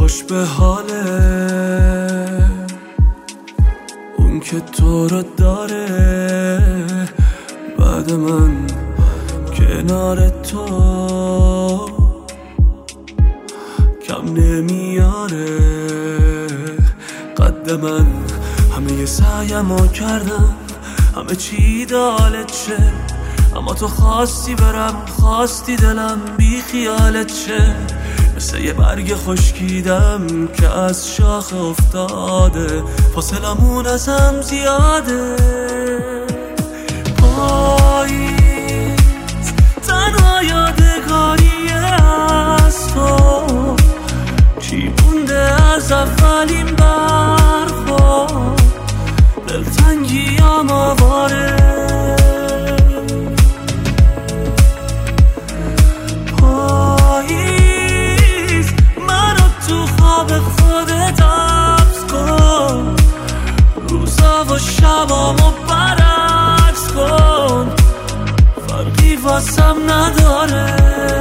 خوش به حاله اون که تو رو داره بعد من کنار تو کم نمیاره قد من. همه سعیمو کردم همه چی دالت شه، اما تو خواستی برم خواستی دلم بی خیالت شه. مثل یه برگ خشکیدم که از شاخه افتاده، فاصلمون ازم زیاده. پاییز تنها یادگاری از تو، چی مونده از اولین برخورد؟ دلتنگیام آواره. پاییز منو تو خواب خودت حبس کن، روزا و شبامو برعکس کن، فرقی واسم نداره.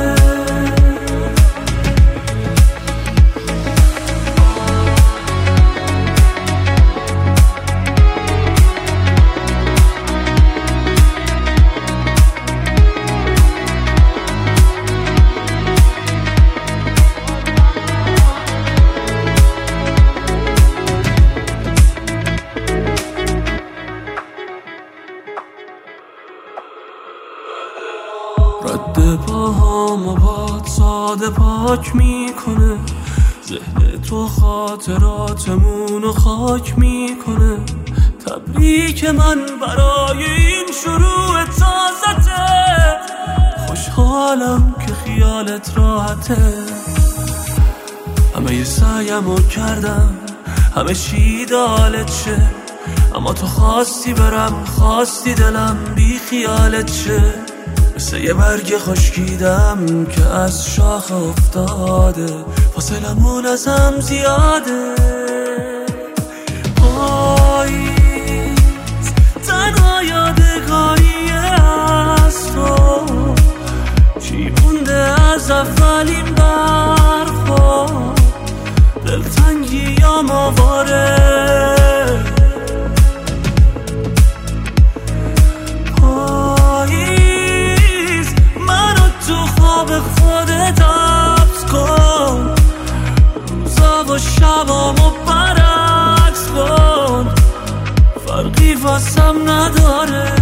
رد پاهامو باد ساده پاک میکنه، ذهن تو خاطراتمونو خاک میکنه. تبریک من برای این شروع تازته، خوشحالم که خیالت راحته. همه سعیمو کردم همه چی دالت شه، اما تو خواستی برم خواستی دلم بی خیالت شه. مثل یه برگ خشکیدم که از شاخه افتاده، فاصلمون ازم زیاده. پاییز تنها یادگاری از تو، چی مونده از اولین برخورد؟ دلتنگیام آواره. خودت حبس کن، روزا و شبامو برعکس کن، فرقی واسم نداره.